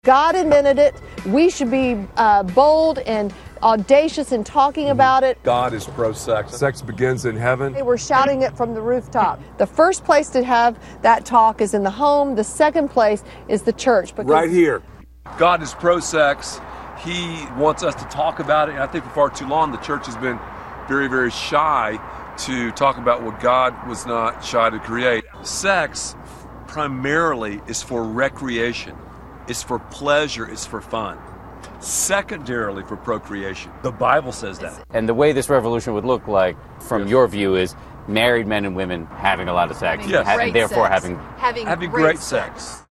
God invented it. We should be bold and audacious in talking about it. God is pro-sex. Sex begins in heaven. We're shouting it from the rooftop. The first place to have that talk is in the home. The second place is the church. Right here. God is pro-sex. He wants us to talk about it. And I think for far too long, the church has been very, very shy to talk about what God was not shy to create. Sex primarily is for recreation. It's for pleasure, it's for fun. Secondarily for procreation. The Bible says that. And the way this revolution would look like, from your view, is married men and women having a lot of sex. Yes. And therefore having Having great sex.